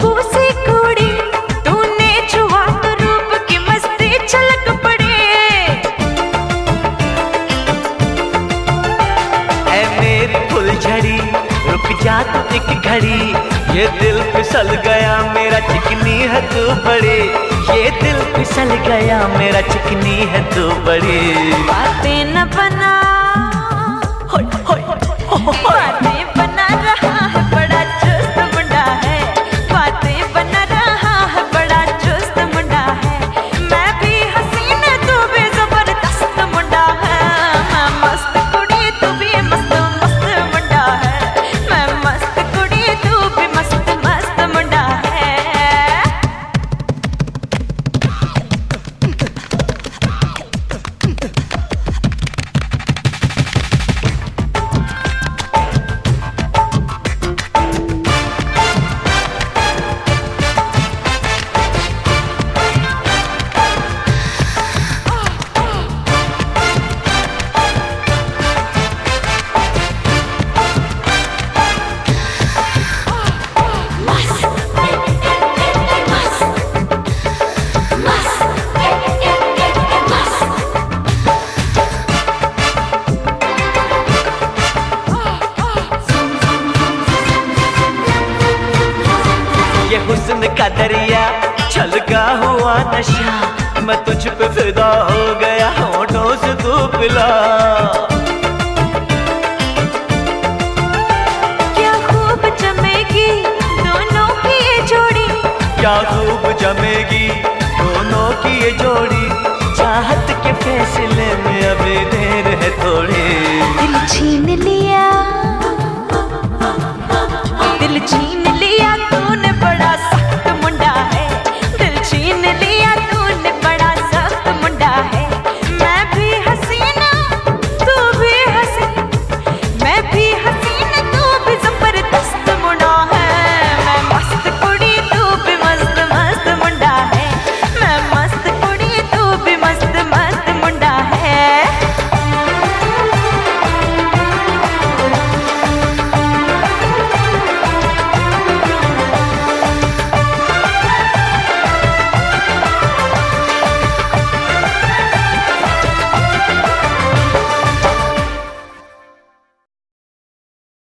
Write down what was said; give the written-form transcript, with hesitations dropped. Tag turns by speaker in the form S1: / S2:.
S1: खुशबू से कोड़ी, तूने छुआ तो रूप की मस्ती छलक पड़े।
S2: ऐ मेरी फुलझड़ी रुक जा तू एक घड़ी, ये दिल फिसल गया मेरा चिकनी है तू बड़ी, ये दिल फिसल गया मेरा चिकनी है तू बड़ी।
S1: बातें न बना, बातें बना रहा है बड़ा चुस्त मुंडा है, बातें बना रहा है बड़ा चुस्त मुंडा है। मैं भी हसीन तू भी जबरदस्त मुंडा है, मैं मस्त कुड़ी तू भी मस्त मस्त मुंडा है, मैं मस्त कुड़ी तू भी मस्त मस्त मुंडा है।
S2: ये हुस्न का दरिया छलका हुआ नशा, मैं तुझ पे फिदा हो गया होठों से तू पिला।
S1: क्या खूब जमेगी दोनों की ये जोड़ी,
S2: क्या खूब जमेगी दोनों की ये जोड़ी, चाहत के फैसले में अभी देर है थोड़ी।
S1: दिल छीन लिया